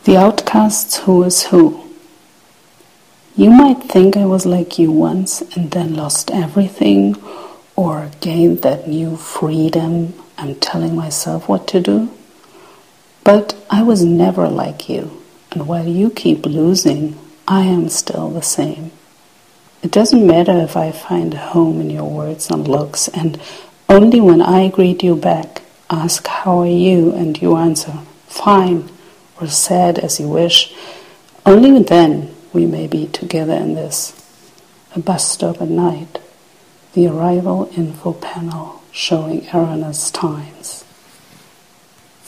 The Outcast's Who is Who. You might think I was like you once and then lost everything, or gained that new freedom I'm telling myself what to do. But I was never like you, and while you keep losing, I am still the same. It doesn't matter if I find a home in your words and looks, and only when I greet you back, ask how are you, and you answer, fine, or sad as you wish, only then we may be together in this. A bus stop at night, the arrival info panel showing erroneous times.